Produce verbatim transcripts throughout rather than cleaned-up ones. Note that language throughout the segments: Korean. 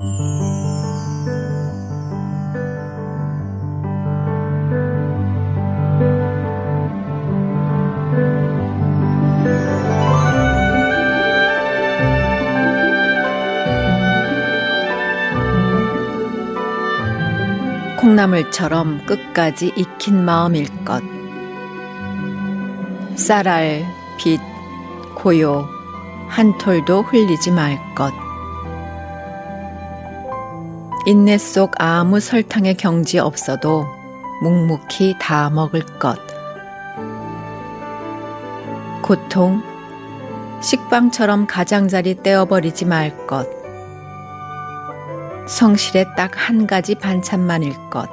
콩나물처럼 끝까지 익힌 마음일 것. 쌀알, 빛, 고요, 한 톨도 흘리지 말 것. 인내 속 아무 설탕의 경지 없어도 묵묵히 다 먹을 것. 고통, 식빵처럼 가장자리 떼어버리지 말 것. 성실에 딱 한 가지 반찬만일 것.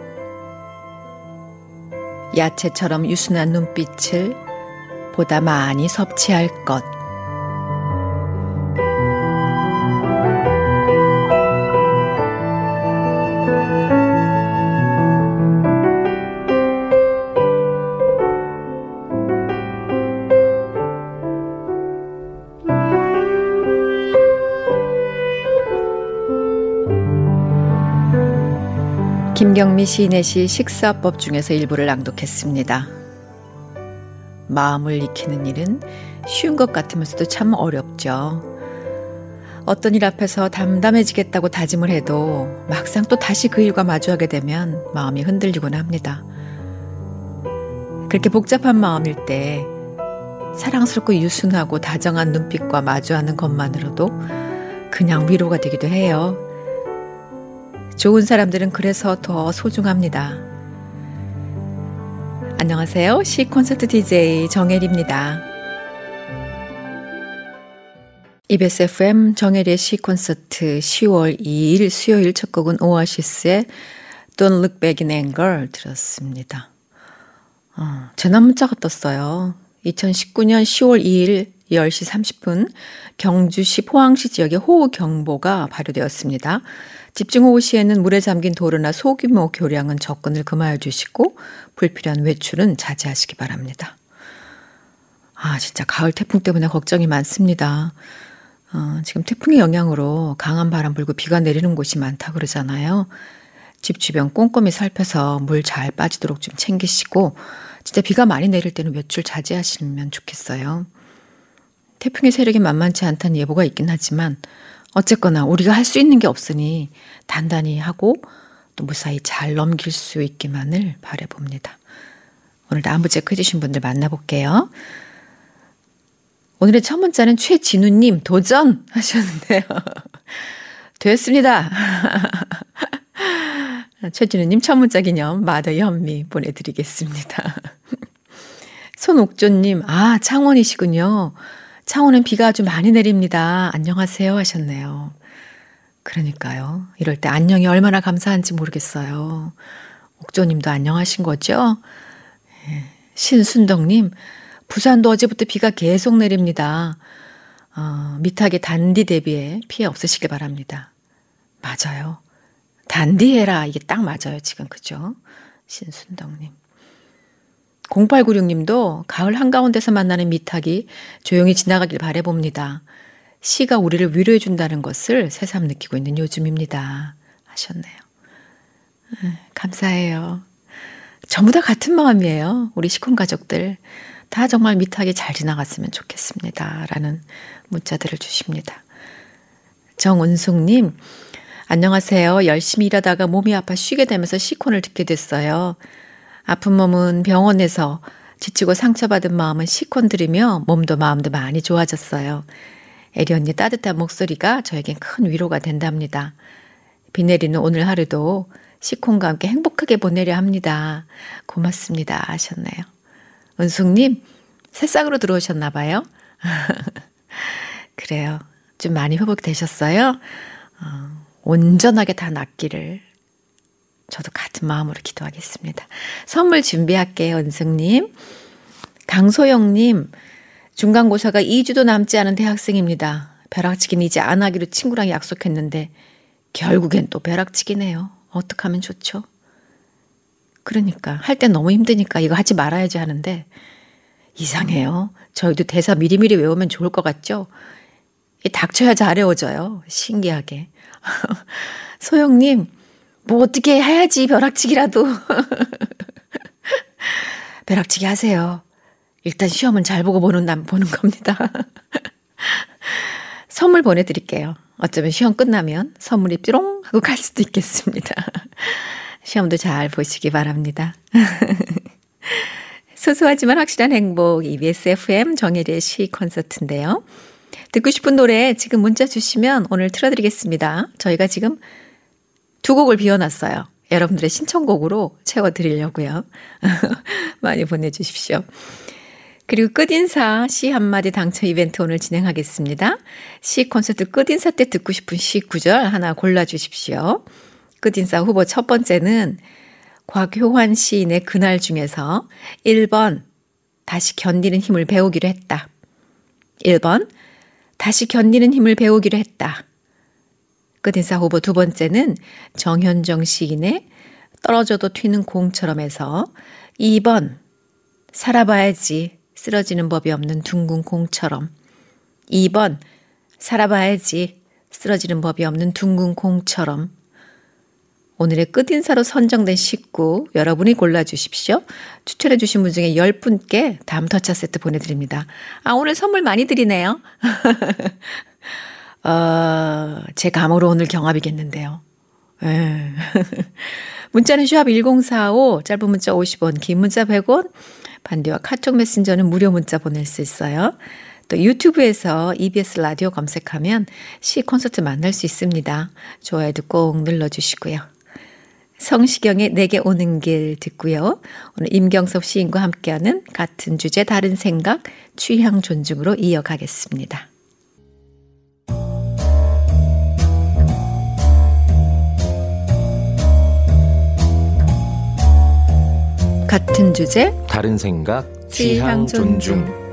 야채처럼 유순한 눈빛을 보다 많이 섭취할 것. 김경미 시인의 시 식사법 중에서 일부를 낭독했습니다. 마음을 익히는 일은 쉬운 것 같으면서도 참 어렵죠. 어떤 일 앞에서 담담해지겠다고 다짐을 해도 막상 또 다시 그 일과 마주하게 되면 마음이 흔들리곤 합니다. 그렇게 복잡한 마음일 때 사랑스럽고 유순하고 다정한 눈빛과 마주하는 것만으로도 그냥 위로가 되기도 해요. 좋은 사람들은 그래서 더 소중합니다. 안녕하세요. 시 콘서트 디제이 정혜리입니다. 이비에스 에프엠 정혜리의 시 콘서트 시월 이일 수요일 첫 곡은 오아시스의 Don't Look Back in Anger 들었습니다. 어, 재난 문자가 떴어요. 이천십구년 시월 이일 열 시 삼십 분 경주시 포항시 지역에 호우경보가 발효되었습니다. 집중호우 시에는 물에 잠긴 도로나 소규모 교량은 접근을 금하여 주시고 불필요한 외출은 자제하시기 바랍니다. 아, 진짜 가을 태풍 때문에 걱정이 많습니다. 어, 지금 태풍의 영향으로 강한 바람 불고 비가 내리는 곳이 많다 그러잖아요. 집 주변 꼼꼼히 살펴서 물 잘 빠지도록 좀 챙기시고 진짜 비가 많이 내릴 때는 외출 자제하시면 좋겠어요. 태풍의 세력이 만만치 않다는 예보가 있긴 하지만 어쨌거나 우리가 할 수 있는 게 없으니 단단히 하고 또 무사히 잘 넘길 수 있기만을 바라봅니다. 오늘도 안부 체크 해주신 분들 만나볼게요. 오늘의 첫 문자는 최진우님 도전 하셨는데요. 됐습니다. 최진우님 첫 문자 기념 마더 현미 보내드리겠습니다. 손옥조님, 아 창원이시군요. 창원은 비가 아주 많이 내립니다. 안녕하세요 하셨네요. 그러니까요. 이럴 때 안녕이 얼마나 감사한지 모르겠어요. 옥조님도 안녕하신 거죠? 신순덕님, 부산도 어제부터 비가 계속 내립니다. 어, 미탁의 단디 대비에 피해 없으시길 바랍니다. 맞아요. 단디해라. 이게 딱 맞아요. 지금 그죠? 신순덕님. 공팔구육님도 가을 한가운데서 만나는 미탁이 조용히 지나가길 바라봅니다. 시가 우리를 위로해 준다는 것을 새삼 느끼고 있는 요즘입니다. 하셨네요. 감사해요. 전부 다 같은 마음이에요. 우리 시콘 가족들. 다 정말 미탁이 잘 지나갔으면 좋겠습니다. 라는 문자들을 주십니다. 정은숙님, 안녕하세요. 열심히 일하다가 몸이 아파 쉬게 되면서 시콘을 듣게 됐어요. 아픈 몸은 병원에서, 지치고 상처받은 마음은 시콘 들으며 몸도 마음도 많이 좋아졌어요. 애리 언니 따뜻한 목소리가 저에겐 큰 위로가 된답니다. 비 내리는 오늘 하루도 시콘과 함께 행복하게 보내려 합니다. 고맙습니다 하셨네요. 은숙님, 새싹으로 들어오셨나 봐요. 그래요. 좀 많이 회복되셨어요? 어, 온전하게 다 낫기를 저도 같은 마음으로 기도하겠습니다. 선물 준비할게요. 은숙님. 강소영님, 중간고사가 이 주도 남지 않은 대학생입니다. 벼락치기는 이제 안 하기로 친구랑 약속했는데 결국엔 또 벼락치기네요. 어떡하면 좋죠? 그러니까 할 땐 너무 힘드니까 이거 하지 말아야지 하는데 이상해요. 저희도 대사 미리미리 외우면 좋을 것 같죠? 이 닥쳐야 잘 외워져요. 신기하게. 소영님, 뭐 어떻게 해야지 벼락치기라도. 벼락치기 하세요. 일단 시험은 잘 보고 보는 남 보는 겁니다. 선물 보내드릴게요. 어쩌면 시험 끝나면 선물이 뾰롱 하고 갈 수도 있겠습니다. 시험도 잘 보시기 바랍니다. 소소하지만 확실한 행복 이비에스 에프엠 정혜리의 시 콘서트인데요. 듣고 싶은 노래 지금 문자 주시면 오늘 틀어드리겠습니다. 저희가 지금 두 곡을 비워놨어요. 여러분들의 신청곡으로 채워드리려고요. 많이 보내주십시오. 그리고 끝인사 시 한마디 당첨 이벤트 오늘 진행하겠습니다. 시 콘서트 끝인사 때 듣고 싶은 시 구절 하나 골라주십시오. 끝인사 후보 첫 번째는 곽효환 시인의 그날 중에서 일 번 다시 견디는 힘을 배우기로 했다. 일 번 다시 견디는 힘을 배우기로 했다. 끝인사 후보 두 번째는 정현정 시인의 떨어져도 튀는 공처럼 해서 이 번 살아봐야지 쓰러지는 법이 없는 둥근 공처럼. 이 번 살아봐야지 쓰러지는 법이 없는 둥근 공처럼. 오늘의 끝인사로 선정된 식구 여러분이 골라주십시오. 추천해 주신 분 중에 열 분께 담터차 세트 보내드립니다. 아, 오늘 선물 많이 드리네요. 어, 제 감으로 오늘 경합이겠는데요. 네. 문자는 샵 일공사오, 짧은 문자 오십 원, 긴 문자 백 원, 반디와 카톡 메신저는 무료 문자 보낼 수 있어요. 또 유튜브에서 이비에스 라디오 검색하면 시 콘서트 만날 수 있습니다. 좋아요도 꼭 눌러주시고요. 성시경의 내게 오는 길 듣고요. 오늘 임경섭 시인과 함께하는 같은 주제 다른 생각 취향 존중으로 이어가겠습니다. 같은 주제 다른 생각 취향 취향 존중. 존중.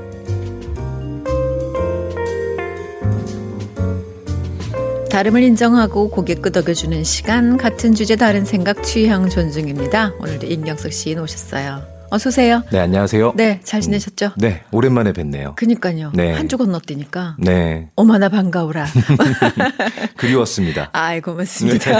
다름을 인정하고 고개 끄덕여주는 시간 같은 주제 다른 생각 취향 존중입니다. 오늘도 임경석 시인 오셨어요. 어서 오세요. 네, 안녕하세요. 네, 잘 지내셨죠? 네, 오랜만에 뵙네요. 그니까요. 네. 한 주 건너뛰니까 네, 어머나 반가워라. 그리웠습니다. 아이 고맙습니다.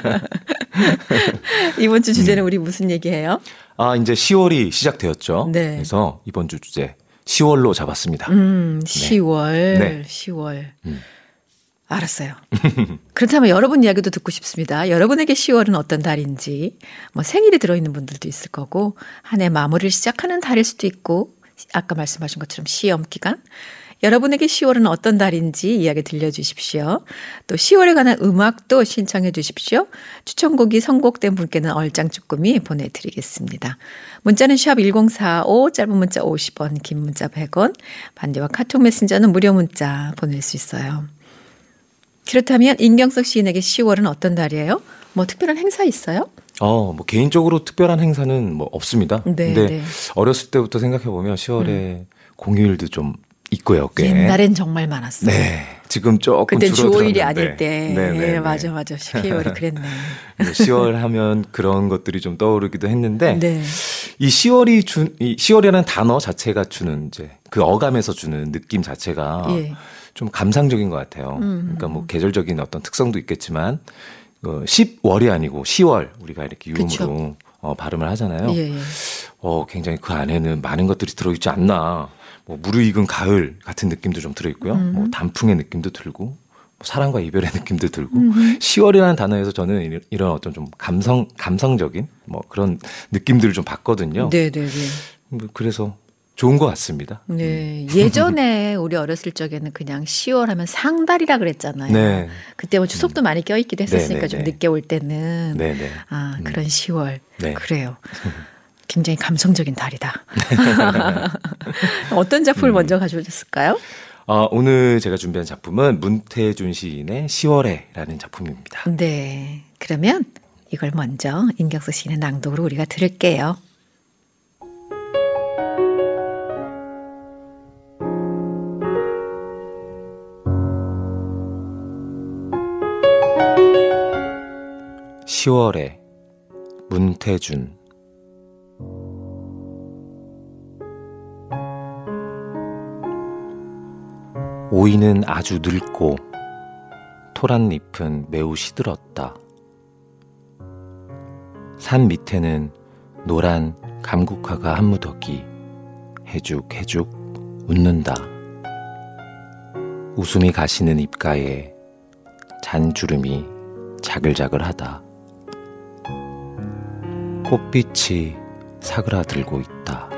이번 주 주제는 우리 무슨 얘기해요? 아, 이제 시월이 시작되었죠. 네. 그래서 이번 주 주제 시월로 잡았습니다. 음, 시월, 네. 시월. 음. 알았어요. 그렇다면 여러분 이야기도 듣고 싶습니다. 여러분에게 시월은 어떤 달인지, 뭐 생일이 들어있는 분들도 있을 거고, 한 해 마무리를 시작하는 달일 수도 있고, 아까 말씀하신 것처럼 시험 기간. 여러분에게 시월은 어떤 달인지 이야기 들려주십시오. 또 시월에 관한 음악도 신청해 주십시오. 추천곡이 선곡된 분께는 얼짱 쭈꾸미 보내드리겠습니다. 문자는 샵 일공사오, 짧은 문자 오십 원, 긴 문자 백 원, 반디와 카톡 메신저는 무료 문자 보낼 수 있어요. 그렇다면 임경석 시인에게 시월은 어떤 달이에요? 뭐 특별한 행사 있어요? 어, 뭐 개인적으로 특별한 행사는 뭐 없습니다. 네, 근데 네. 어렸을 때부터 생각해 보면 시월에 음. 공휴일도 좀 있고요. 꽤. 옛날엔 정말 많았어요. 네. 지금 조금 그때 줄어들었는데. 주오일이 아닐 때. 네, 네, 네. 맞아, 맞아. 시월이 그랬네. 시월 하면 그런 것들이 좀 떠오르기도 했는데 네. 이 시월이 준, 이 시월이라는 단어 자체가 주는 이제 그 어감에서 주는 느낌 자체가 예. 좀 감상적인 것 같아요. 음. 그러니까 뭐 계절적인 어떤 특성도 있겠지만 어, 십월이 아니고 시월 우리가 이렇게 유음으로 어, 발음을 하잖아요. 예, 예. 어, 굉장히 그 안에는 많은 것들이 들어있지 않나. 뭐 무르익은 가을 같은 느낌도 좀 들어있고요. 음. 뭐 단풍의 느낌도 들고 뭐 사랑과 이별의 느낌도 들고 음. 시월이라는 단어에서 저는 이런 어떤 좀 감성 감성적인 뭐 그런 느낌들을 좀 봤거든요. 네, 네, 네. 뭐 그래서 좋은 것 같습니다. 네. 예전에 우리 어렸을 적에는 그냥 시월 하면 상달이라 그랬잖아요. 네. 그때 뭐 추석도 많이 껴있기도 했었으니까 네, 네, 좀 네. 늦게 올 때는. 네, 네. 아, 그런 시월. 네. 그래요. 굉장히 감성적인 달이다. 어떤 작품을 음. 먼저 가져오셨을까요? 어, 오늘 제가 준비한 작품은 문태준 시인의 시월에라는 작품입니다. 네. 그러면 이걸 먼저 임경수 시인의 낭독으로 우리가 들을게요. 시월에 문태준. 오이는 아주 늙고 토란잎은 매우 시들었다. 산 밑에는 노란 감국화가 한 무더기 해죽해죽 웃는다. 웃음이 가시는 입가에 잔주름이 자글자글하다. 꽃빛이 사그라들고 있다.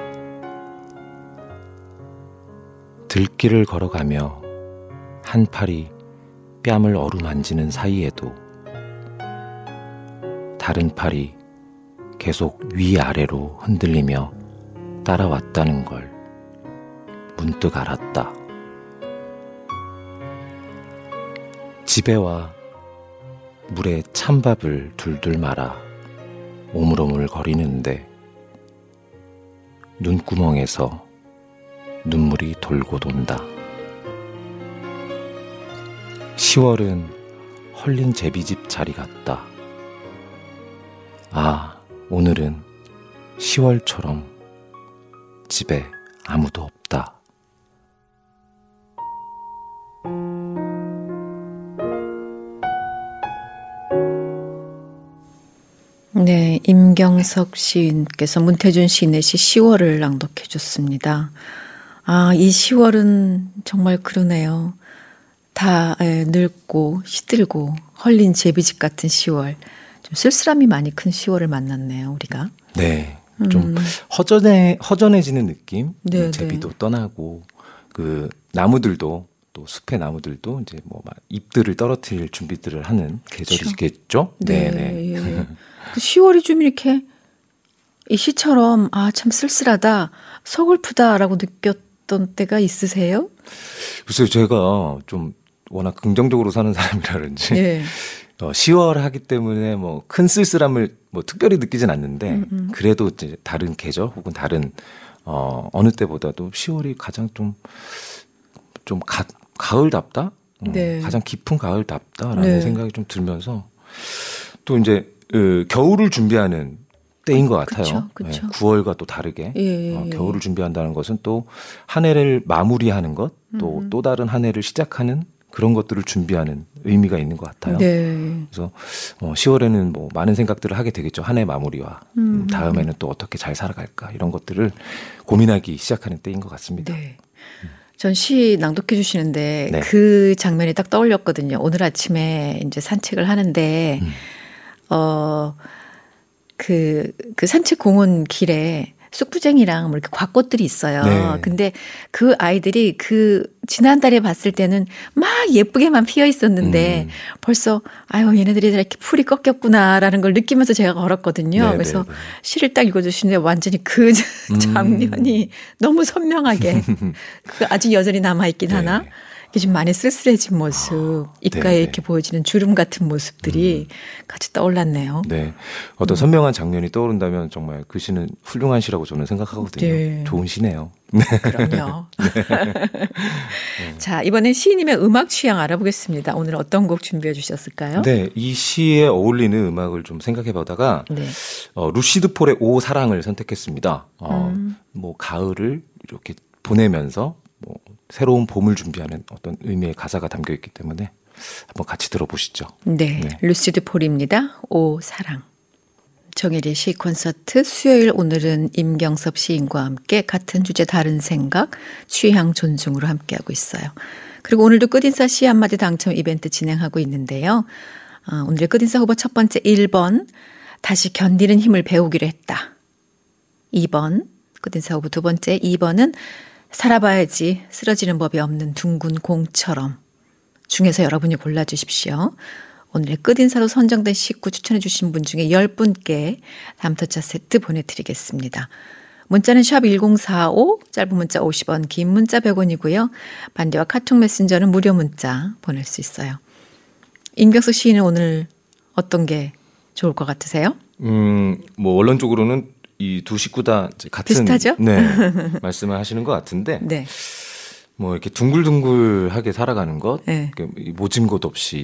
들길을 걸어가며 한 팔이 뺨을 어루만지는 사이에도 다른 팔이 계속 위아래로 흔들리며 따라왔다는 걸 문득 알았다. 집에 와 물에 찬밥을 둘둘 말아 오물오물 거리는데 눈구멍에서 눈물이 돌고 돈다. 시월은 헐린 제비집 자리 같다. 아, 오늘은 시월처럼 집에 아무도 없다. 네, 임경석 시인께서 문태준 시인의 시 시월을 낭독해 줬습니다. 아, 이 시월은 정말 그러네요. 다 예, 늙고 시들고 헐린 제비집 같은 시월. 좀 쓸쓸함이 많이 큰 시월을 만났네요, 우리가. 네, 좀 음. 허전해 허전해지는 느낌. 네, 제비도 네. 떠나고 그 나무들도 또 숲의 나무들도 이제 뭐 막 잎들을 떨어뜨릴 준비들을 하는 계절이겠죠. 네, 네. 예. 그 시월이 좀 이렇게 이 시처럼 아, 참 쓸쓸하다, 서글프다라고 느꼈던 때가 있으세요? 글쎄요, 제가 좀 워낙 긍정적으로 사는 사람이라 그런지 예. 어, 시월 하기 때문에 뭐 큰 쓸쓸함을 뭐 특별히 느끼진 않는데 음, 음. 그래도 이제 다른 계절 혹은 다른 어, 어느 때보다도 시월이 가장 좀 좀 가, 가을답다? 네. 가장 깊은 가을답다라는 네. 생각이 좀 들면서 또 이제 그 겨울을 준비하는 때인 것 같아요. 그쵸, 그쵸. 네, 구월과 또 다르게 예, 예, 어, 겨울을 준비한다는 것은 또 한 해를 마무리하는 것, 또 또 음. 다른 한 해를 시작하는 그런 것들을 준비하는 의미가 있는 것 같아요. 네. 그래서 어, 시월에는 뭐 많은 생각들을 하게 되겠죠. 한 해 마무리와 음. 다음에는 또 어떻게 잘 살아갈까 이런 것들을 고민하기 시작하는 때인 것 같습니다. 네. 전 시 낭독해 주시는데 네. 그 장면이 딱 떠올렸거든요. 오늘 아침에 이제 산책을 하는데 음. 어, 그, 그 산책 공원 길에 쑥부쟁이랑 뭐 이렇게 곽꽃들이 있어요. 네. 근데 그 아이들이 그 지난달에 봤을 때는 막 예쁘게만 피어 있었는데 음. 벌써 아유, 얘네들이 이렇게 풀이 꺾였구나라는 걸 느끼면서 제가 걸었거든요. 네, 그래서 네, 네. 시를 딱 읽어주시는데 완전히 그 장면이 음. 너무 선명하게 그 아직 여전히 남아있긴 네. 하나 이게 좀 많이 쓸쓸해진 모습, 아, 입가에 네네. 이렇게 보여지는 주름 같은 모습들이 음. 같이 떠올랐네요. 네, 어떤 음. 선명한 장면이 떠오른다면 정말 그 시는 훌륭한 시라고 저는 생각하거든요. 네. 좋은 시네요. 네. 그럼요. 네. 자, 이번엔 시인님의 음악 취향 알아보겠습니다. 오늘 어떤 곡 준비해 주셨을까요? 네, 이 시에 어울리는 음악을 좀 생각해 보다가 네. 어, 루시드 폴의 오 사랑을 선택했습니다. 어, 음. 뭐 가을을 이렇게 보내면서 뭐 새로운 봄을 준비하는 어떤 의미의 가사가 담겨 있기 때문에 한번 같이 들어보시죠. 네, 네. 루시드 폴입니다. 오 사랑. 정혜리의 시 콘서트 수요일 오늘은 임경섭 시인과 함께 같은 주제 다른 생각 취향 존중으로 함께하고 있어요. 그리고 오늘도 끝인사 시 한마디 당첨 이벤트 진행하고 있는데요. 어, 오늘의 끝인사 후보 첫 번째 일 번 다시 견디는 힘을 배우기로 했다. 이 번 끝인사 후보 두 번째 이 번은 살아봐야지 쓰러지는 법이 없는 둥근 공처럼 중에서 여러분이 골라주십시오. 오늘의 끝인사로 선정된 식구 추천해 주신 분 중에 열 분께 담토차 세트 보내드리겠습니다. 문자는 샵 일공사오, 짧은 문자 오십 원, 긴 문자 백 원이고요. 반대와 카톡 메신저는 무료 문자 보낼 수 있어요. 임경수 시인은 오늘 어떤 게 좋을 것 같으세요? 음, 뭐 원론적으로는 이 두 식구 다 같은 비슷하죠? 네, 말씀을 하시는 것 같은데 네. 뭐 이렇게 둥글둥글하게 살아가는 것, 네. 모진 곳 없이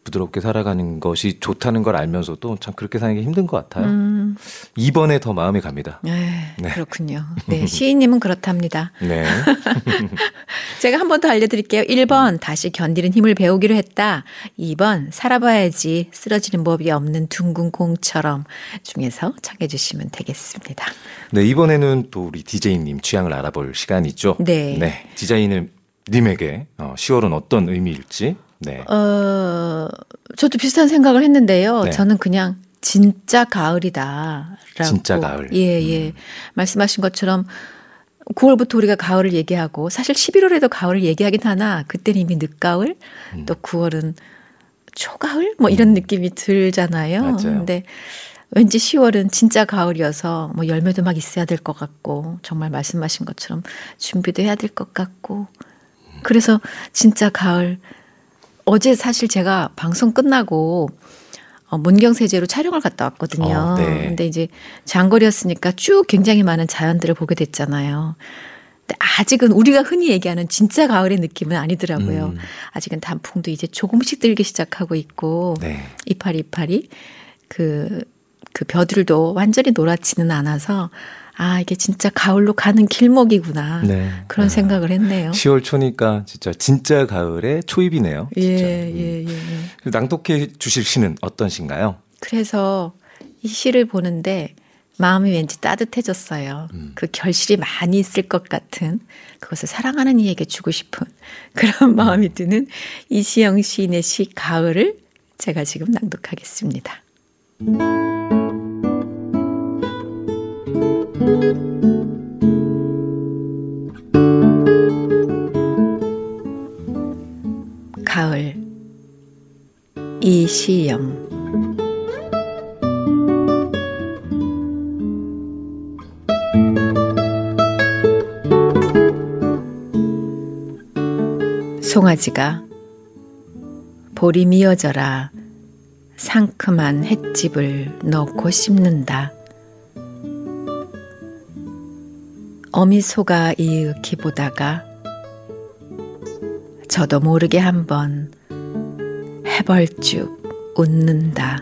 부드럽게 살아가는 것이 좋다는 걸 알면서도 참 그렇게 사는 게 힘든 것 같아요. 음. 이 번에 더 마음이 갑니다. 네, 네. 그렇군요. 네, 시인님은 그렇답니다. 네. 제가 한 번 더 알려드릴게요. 일 번 다시 견디는 힘을 배우기로 했다. 이 번 살아봐야지 쓰러지는 법이 없는 둥근 공처럼 중에서 청해 주시면 되겠습니다. 네, 이번에는 또 우리 디제이님 취향을 알아볼 시간이죠. 네. 네, 디제이님 님에게 어, 시월은 어떤 의미일지. 네. 어, 저도 비슷한 생각을 했는데요. 네. 저는 그냥 진짜 가을이다. 진짜 가을. 예, 예. 음. 말씀하신 것처럼 구월부터 우리가 가을을 얘기하고 사실 십일월에도 가을을 얘기하긴 하나 그때는 이미 늦가을 음. 또 구월은 초가을 뭐 이런 음. 느낌이 들잖아요. 맞아요. 근데 왠지 시월은 진짜 가을이어서 뭐 열매도 막 있어야 될 것 같고 정말 말씀하신 것처럼 준비도 해야 될 것 같고 그래서 진짜 가을 어제 사실 제가 방송 끝나고 어, 문경세제로 촬영을 갔다 왔거든요. 어, 네. 근데 이제 장거리였으니까 쭉 굉장히 많은 자연들을 보게 됐잖아요. 근데 아직은 우리가 흔히 얘기하는 진짜 가을의 느낌은 아니더라고요. 음. 아직은 단풍도 이제 조금씩 들기 시작하고 있고 네. 이파리 이파리 그, 그 벼들도 완전히 노랗지는 않아서 아, 이게 진짜 가을로 가는 길목이구나. 네. 그런 아, 생각을 했네요. 시월 초니까 진짜 진짜 가을의 초입이네요. 진짜. 예, 예, 예, 예. 낭독해 주실 시는 어떤 시인가요? 그래서 이 시를 보는데 마음이 왠지 따뜻해졌어요. 음. 그 결실이 많이 있을 것 같은 그것을 사랑하는 이에게 주고 싶은 그런 마음이 드는 이시영 시인의 시 가을을 제가 지금 낭독하겠습니다. 가을 이시영 송아지가 볼이 미어져라 상큼한 횟집을 넣고 씹는다. 어미소가 이윽히 보다가 저도 모르게 한번 해벌쭉 웃는다.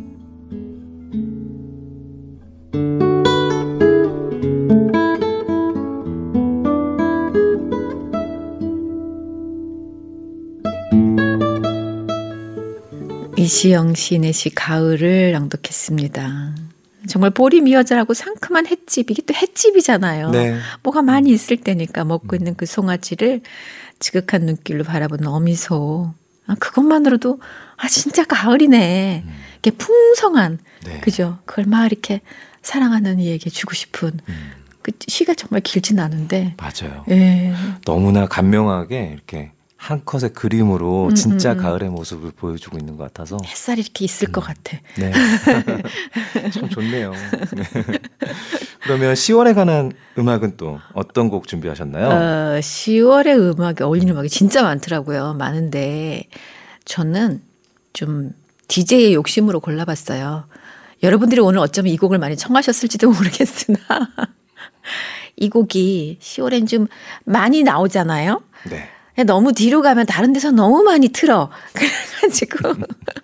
이시영 시인의 시 가을을 낭독했습니다. 정말 볼이 미어져라고 상큼한 횟집, 이게 또 횟집이잖아요. 네. 뭐가 많이 있을 때니까 먹고 있는 그 송아지를 지극한 눈길로 바라보는 어미소. 아, 그것만으로도 아 진짜 가을이네. 음. 이게 풍성한 네. 그죠? 그걸 막 이렇게 사랑하는 이에게 주고 싶은 음. 그 시가 정말 길진 않은데 맞아요. 예. 너무나 감명하게 이렇게 한 컷의 그림으로 음, 진짜 음, 음. 가을의 모습을 보여주고 있는 것 같아서 햇살이 이렇게 있을 음. 것 같아. 네, 참 좋네요. 네. 그러면 시월에 관한 음악은 또 어떤 곡 준비하셨나요? 어, 시월의 음악에 어울리는 음악이 진짜 많더라고요. 많은데 저는 좀 디제이의 욕심으로 골라봤어요. 여러분들이 오늘 어쩌면 이 곡을 많이 청하셨을지도 모르겠으나 이 곡이 시월엔 좀 많이 나오잖아요. 네. 너무 뒤로 가면 다른 데서 너무 많이 틀어. 그래가지고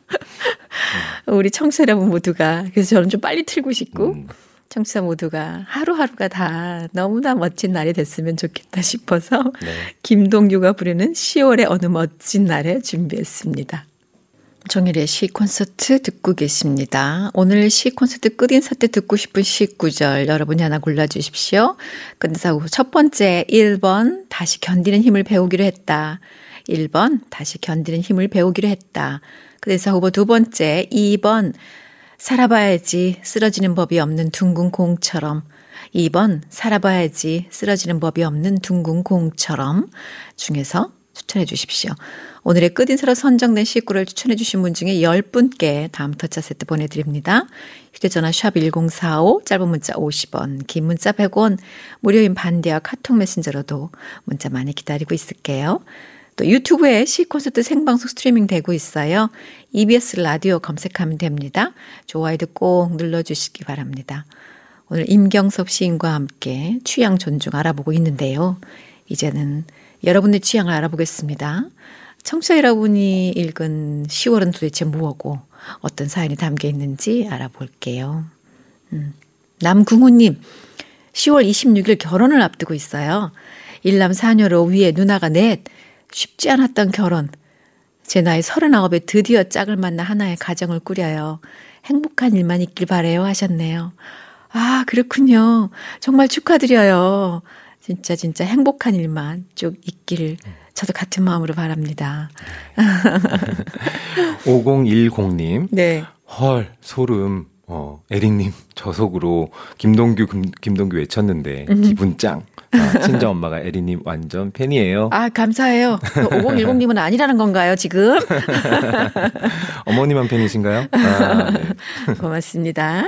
우리 청취자 여러분 모두가 그래서 저는 좀 빨리 틀고 싶고 음. 청취자 모두가 하루하루가 다 너무나 멋진 날이 됐으면 좋겠다 싶어서 네. 김동규가 부르는 시월의 어느 멋진 날에 준비했습니다. 정일의 시 콘서트 듣고 계십니다. 오늘 시 콘서트 끝인사 때 듣고 싶은 시 구절 여러분이 하나 골라주십시오. 끝인사 후 첫 번째 일 번 다시 견디는 힘을 배우기로 했다. 일 번 다시 견디는 힘을 배우기로 했다. 끝인사 후보 두 번째 이 번 살아봐야지 쓰러지는 법이 없는 둥근 공처럼 이 번 살아봐야지 쓰러지는 법이 없는 둥근 공처럼 중에서 추천해 주십시오. 오늘의 끝인사로 선정된 시구를 추천해 주신 분 중에 열 분께 다음 터차 세트 보내드립니다. 휴대전화 샵 일공사오 짧은 문자 오십 원 긴 문자 백 원 무료인 반대와 카톡 메신저로도 문자 많이 기다리고 있을게요. 또 유튜브에 시콘서트 생방송 스트리밍 되고 있어요. 이비에스 라디오 검색하면 됩니다. 좋아요도 꼭 눌러주시기 바랍니다. 오늘 임경섭 시인과 함께 취향 존중 알아보고 있는데요. 이제는 여러분의 취향을 알아보겠습니다. 청취자 여러분이 읽은 시월은 도대체 뭐고 어떤 사연이 담겨 있는지 알아볼게요. 음. 남궁우님, 시월 이십육일 결혼을 앞두고 있어요. 일남 사녀로 위에 누나가 넷. 쉽지 않았던 결혼. 제 나이 서른아홉에 드디어 짝을 만나 하나의 가정을 꾸려요. 행복한 일만 있길 바래요 하셨네요. 아, 그렇군요. 정말 축하드려요. 진짜 진짜 행복한 일만 쭉 있기를 저도 같은 마음으로 바랍니다. 오공일공님. 네. 헐, 소름. 어, 에릭님 저속으로 김동규 김, 김동규 외쳤는데 기분 짱. 아, 친정 엄마가 에릭님 완전 팬이에요. 아, 감사해요. 오공일공님은 아니라는 건가요 지금? 어머님만 팬이신가요? 아, 네. 고맙습니다.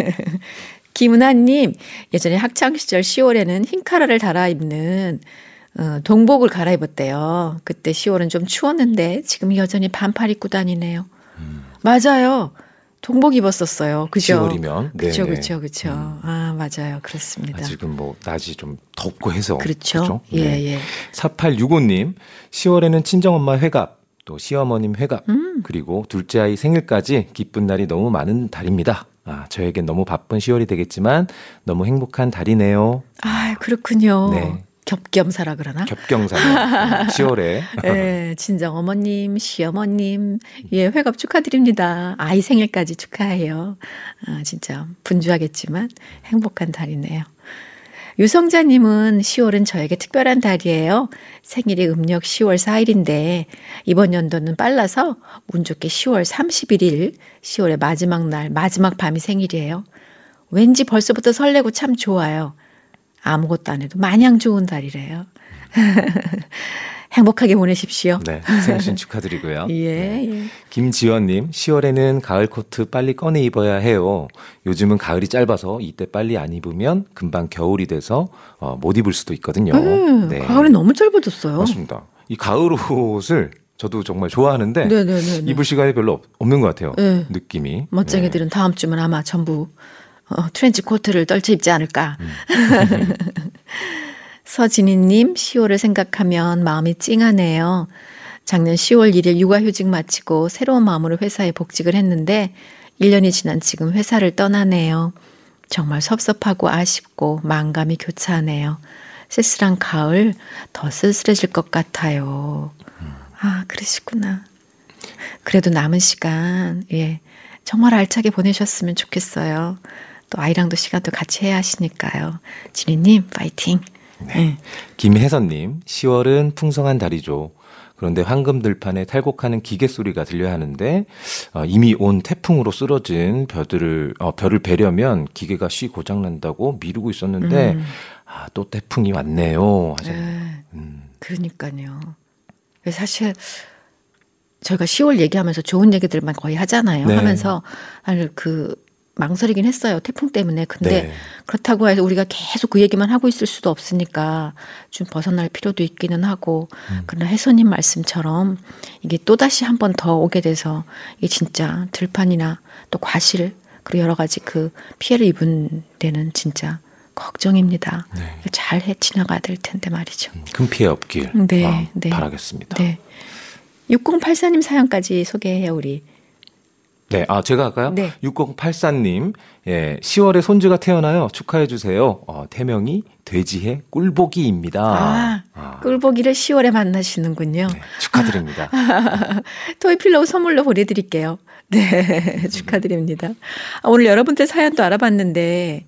김은하님, 예전에 학창시절 시월에는 흰 카라를 달아 입는 어, 동복을 갈아입었대요. 그때 시월은 좀 추웠는데 지금 여전히 반팔 입고 다니네요. 음. 맞아요. 동복 입었었어요. 그죠? 시월이면. 그렇죠, 그렇죠, 그렇죠. 음. 아, 맞아요. 그렇습니다. 아, 지금 뭐 낮이 좀 덥고 해서. 그렇죠. 그렇죠? 예, 네. 예. 사팔육오님, 시월에는 친정엄마 회갑, 또 시어머님 회갑, 음. 그리고 둘째 아이 생일까지 기쁜 날이 너무 많은 달입니다. 아, 저에겐 너무 바쁜 시월이 되겠지만 너무 행복한 달이네요. 아, 그렇군요. 네. 겹겸사라 그러나? 겹경사. 시월에. 네, 친정 어머님, 시어머님, 예, 회갑 축하드립니다. 아이 생일까지 축하해요. 아, 진짜 분주하겠지만 행복한 달이네요. 유성자님은 시월은 저에게 특별한 달이에요. 생일이 음력 시월 사일인데 이번 연도는 빨라서 운 좋게 시월 삼십일일, 시월의 마지막 날, 마지막 밤이 생일이에요. 왠지 벌써부터 설레고 참 좋아요. 아무것도 안 해도 마냥 좋은 달이래요. 행복하게 보내십시오. 네, 생신 축하드리고요. 예, 네. 예. 김지원님, 시월에는 가을 코트 빨리 꺼내 입어야 해요. 요즘은 가을이 짧아서 이때 빨리 안 입으면 금방 겨울이 돼서 어, 못 입을 수도 있거든요. 음, 네. 가을이 너무 짧아졌어요. 맞습니다. 이 가을 옷을 저도 정말 좋아하는데 네네네네. 입을 시간이 별로 없는 것 같아요. 네. 느낌이. 멋쟁이들은 네. 다음 주면 아마 전부 어, 트렌치 코트를 떨쳐 입지 않을까. 음. 서진희님, 시월을 생각하면 마음이 찡하네요. 작년 시월 일일 육아휴직 마치고 새로운 마음으로 회사에 복직을 했는데 일 년이 지난 지금 회사를 떠나네요. 정말 섭섭하고 아쉽고 마음감이 교차하네요. 쓸쓸한 가을 더 쓸쓸해질 것 같아요. 아, 그러시구나. 그래도 남은 시간 예 정말 알차게 보내셨으면 좋겠어요. 또 아이랑도 시간도 같이 해야 하시니까요. 진희님 파이팅. 네. 네. 김혜선님, 시월은 풍성한 달이죠. 그런데 황금들판에 탈곡하는 기계 소리가 들려야 하는데 어, 이미 온 태풍으로 쓰러진 별들을 어, 별을 베려면 기계가 쉬 고장 난다고 미루고 있었는데 음. 아, 또 태풍이 왔네요. 하셨네요. 네. 음. 그러니까요. 사실 저희가 시월 얘기하면서 좋은 얘기들만 거의 하잖아요. 네. 하면서 그 망설이긴 했어요. 태풍 때문에. 근데 네. 그렇다고 해서 우리가 계속 그 얘기만 하고 있을 수도 없으니까 좀 벗어날 필요도 있기는 하고 음. 그러나 혜선님 말씀처럼 이게 또다시 한 번 더 오게 돼서 이게 진짜 들판이나 또 과실 그리고 여러 가지 그 피해를 입은 데는 진짜 걱정입니다. 네. 잘 해 지나가야 될 텐데 말이죠. 음, 큰 피해 없길 네, 아, 네. 바라겠습니다. 네. 육공팔사님 사연까지 소개해요 우리. 네, 아 제가 할까요? 네. 육공팔사님, 예, 시월에 손주가 태어나요. 축하해 주세요. 어, 태명이 돼지해 꿀보기입니다. 아, 아. 꿀보기를 시월에 만나시는군요. 네, 축하드립니다. 토이필로우 선물로 보내드릴게요. 네, 축하드립니다. 아, 오늘 여러분들 사연도 알아봤는데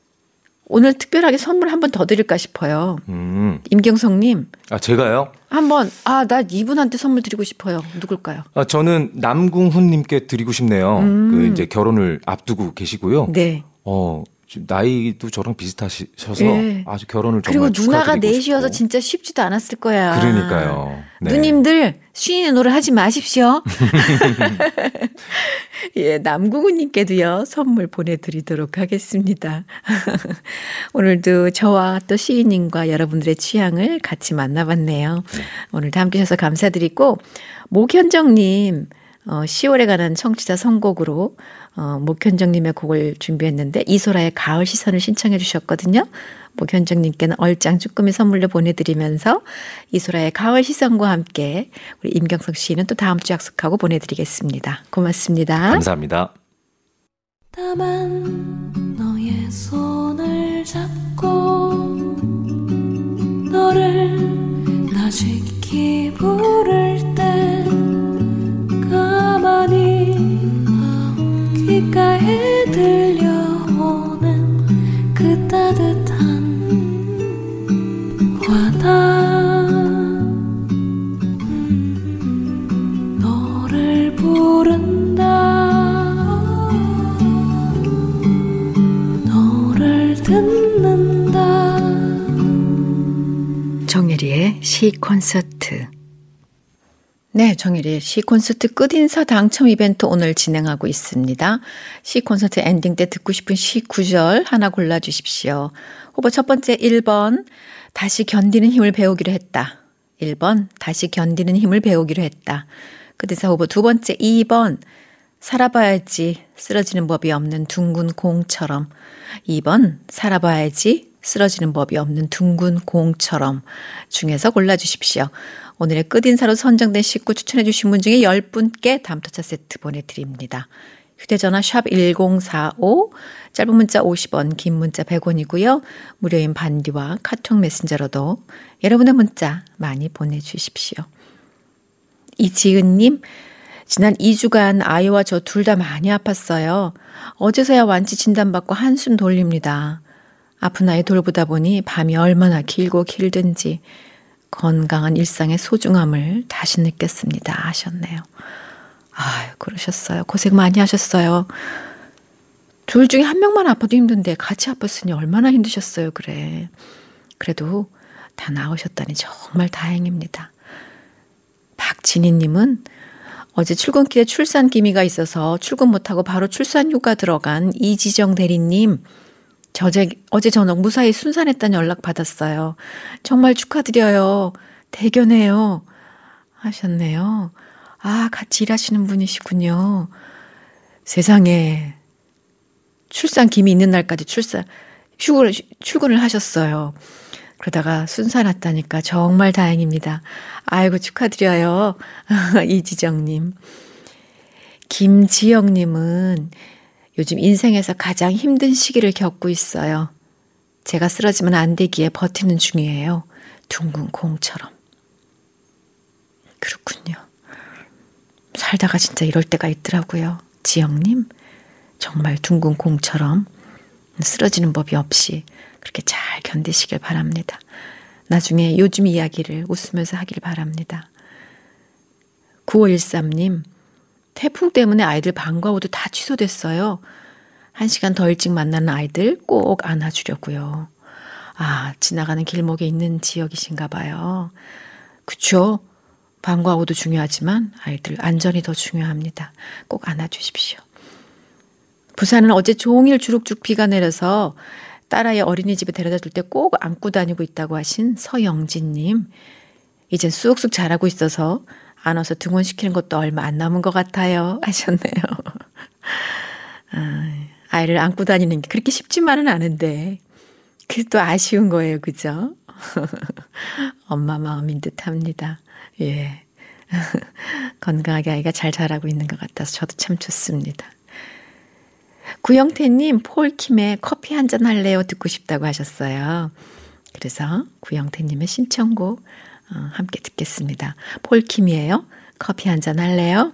오늘 특별하게 선물 한 번 더 드릴까 싶어요. 음. 임경성님. 아, 제가요? 한번, 아, 나 이분한테 선물 드리고 싶어요. 누굴까요? 아, 저는 남궁훈님께 드리고 싶네요. 음. 그 이제 결혼을 앞두고 계시고요. 네. 어, 나이도 저랑 비슷하셔서 네. 아주 결혼을 정말 그리고 누나가 축하드리고 넷이어서 싶고. 진짜 쉽지도 않았을 거야. 그러니까요. 네. 누님들 쉬는 노래 하지 마십시오. 예, 남궁우님께도요 선물 보내드리도록 하겠습니다. 오늘도 저와 또 시인님과 여러분들의 취향을 같이 만나봤네요. 네. 오늘도 함께 해주셔서 감사드리고 목현정님 어, 시월에 관한 청취자 선곡으로 어, 목현정님의 곡을 준비했는데 이소라의 가을 시선을 신청해 주셨거든요. 목현정님께는 얼짱 쭈꾸미 선물로 보내드리면서 이소라의 가을 시선과 함께 우리 임경석 씨는 또 다음 주 약속하고 보내드리겠습니다. 고맙습니다. 감사합니다. 다만 너의 손을 잡고 너를 나직히 부를 때 가만히 귓가에 들려오는 그 따뜻한 와닿아 음, 너를 부른다 너를 듣는다 정혜리의 시 콘서트. 네, 정혜리의 시 콘서트 끝인사 당첨 이벤트 오늘 진행하고 있습니다. 시 콘서트 엔딩 때 듣고 싶은 시 구절 하나 골라주십시오. 후보 첫 번째 일 번 다시 견디는 힘을 배우기로 했다. 일 번 다시 견디는 힘을 배우기로 했다. 끝인사 후보 두 번째 이 번 살아봐야지 쓰러지는 법이 없는 둥근 공처럼. 이 번 살아봐야지 쓰러지는 법이 없는 둥근 공처럼 중에서 골라주십시오. 오늘의 끝인사로 선정된 식구 추천해 주신 분 중에 열 분께 담토차 세트 보내드립니다. 휴대전화 샵 일공사오, 짧은 문자 오십 원, 긴 문자 백 원이고요. 무료인 반디와 카톡 메신저로도 여러분의 문자 많이 보내주십시오. 이지은님, 지난 이 주간 아이와 저 둘 다 많이 아팠어요. 어제서야 완치 진단받고 한숨 돌립니다. 아픈 아이 돌보다 보니 밤이 얼마나 길고 길든지 건강한 일상의 소중함을 다시 느꼈습니다 하셨네요. 아유, 그러셨어요. 고생 많이 하셨어요. 둘 중에 한 명만 아파도 힘든데 같이 아팠으니 얼마나 힘드셨어요. 그래. 그래도 다 나으셨다니 정말 다행입니다. 박진희님은 어제 출근길에 출산 기미가 있어서 출근 못하고 바로 출산 휴가 들어간 이지정 대리님, 저 어제, 어제 저녁 무사히 순산했다는 연락 받았어요. 정말 축하드려요. 대견해요. 하셨네요. 아, 같이 일하시는 분이시군요. 세상에 출산 기미 있는 날까지 출산 휴근을, 출근을 하셨어요. 그러다가 순산했다니까 정말 다행입니다. 아이고 축하드려요. 이지정님. 김지영님은 요즘 인생에서 가장 힘든 시기를 겪고 있어요. 제가 쓰러지면 안 되기에 버티는 중이에요. 둥근 공처럼. 그렇군요. 살다가 진짜 이럴 때가 있더라고요. 지영님, 정말 둥근 공처럼 쓰러지는 법이 없이 그렇게 잘 견디시길 바랍니다. 나중에 요즘 이야기를 웃으면서 하길 바랍니다. 구오일삼님, 태풍 때문에 아이들 방과 후도 다 취소됐어요. 한 시간 더 일찍 만나는 아이들 꼭 안아주려고요. 아, 지나가는 길목에 있는 지역이신가 봐요. 그쵸? 방과 후도 중요하지만 아이들 안전이 더 중요합니다. 꼭 안아주십시오. 부산은 어제 종일 주룩주룩 비가 내려서 딸아이 어린이집에 데려다 줄 때 꼭 안고 다니고 있다고 하신 서영진님. 이젠 쑥쑥 자라고 있어서 안아서 등원시키는 것도 얼마 안 남은 것 같아요 하셨네요. 아, 아이를 안고 다니는 게 그렇게 쉽지만은 않은데 그게 또 아쉬운 거예요. 그죠? 엄마 마음인 듯합니다. 예. 건강하게 아이가 잘 자라고 있는 것 같아서 저도 참 좋습니다. 구영태님, 폴킴의 커피 한잔 할래요 듣고 싶다고 하셨어요. 그래서 구영태님의 신청곡 어, 함께 듣겠습니다. 폴킴이에요. 커피 한잔 할래요?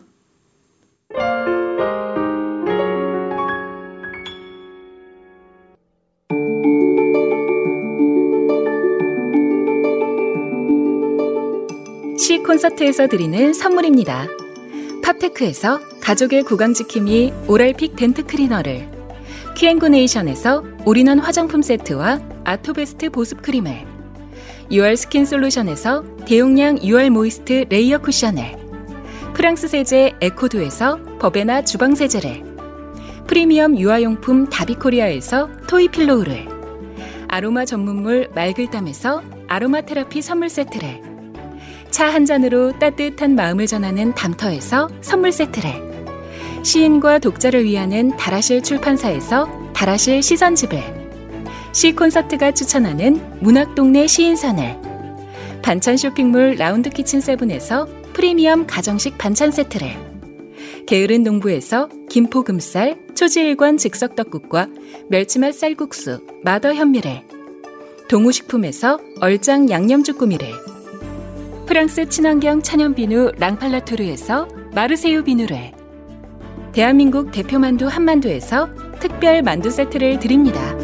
시 콘서트에서 드리는 선물입니다. 팝테크에서 가족의 구강지킴이 오랄픽 덴트 클리너를, 큐앤구네이션에서 올인원 화장품 세트와 아토베스트 보습크림을, 유알 스킨 솔루션에서 대용량 유알 모이스트 레이어 쿠션을, 프랑스 세제 에코두에서 버베나 주방세제를, 프리미엄 유아용품 다비코리아에서 토이필로우를, 아로마 전문물 말글담에서 아로마 테라피 선물 세트를, 차 한 잔으로 따뜻한 마음을 전하는 담터에서 선물 세트를, 시인과 독자를 위하는 다라실 출판사에서 다라실 시선집을, 시콘서트가 추천하는 문학동네 시인선을, 반찬 쇼핑몰 라운드키친세븐에서 프리미엄 가정식 반찬 세트를, 게으른 농부에서 김포금쌀, 초지일관 즉석떡국과 멸치맛 쌀국수, 마더 현미를, 동우식품에서 얼짱 양념주꾸미를, 프랑스 친환경 천연비누 랑팔라토르에서 마르세유 비누를, 대한민국 대표만두 한만두에서 특별 만두 세트를 드립니다.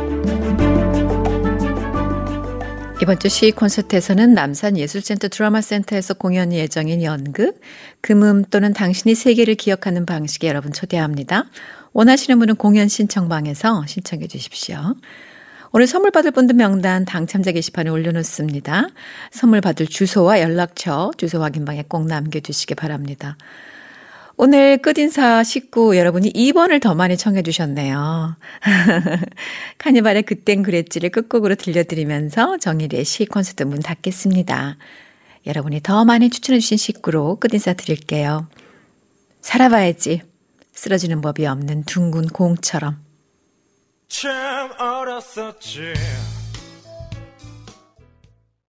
이번 주 시 콘서트에서는 남산예술센터 드라마센터에서 공연 예정인 연극 금음 또는 당신이 세계를 기억하는 방식에 여러분 초대합니다. 원하시는 분은 공연 신청방에서 신청해 주십시오. 오늘 선물 받을 분들 명단 당첨자 게시판에 올려놓습니다. 선물 받을 주소와 연락처 주소 확인방에 꼭 남겨주시기 바랍니다. 오늘 끝인사 식구 여러분이 이 번을 더 많이 청해 주셨네요. 카니발의 그땐 그랬지를 끝곡으로 들려드리면서 정일의 시 콘서트 문 닫겠습니다. 여러분이 더 많이 추천해 주신 식구로 끝인사 드릴게요. 살아봐야지. 쓰러지는 법이 없는 둥근 공처럼. 참 어렸었지.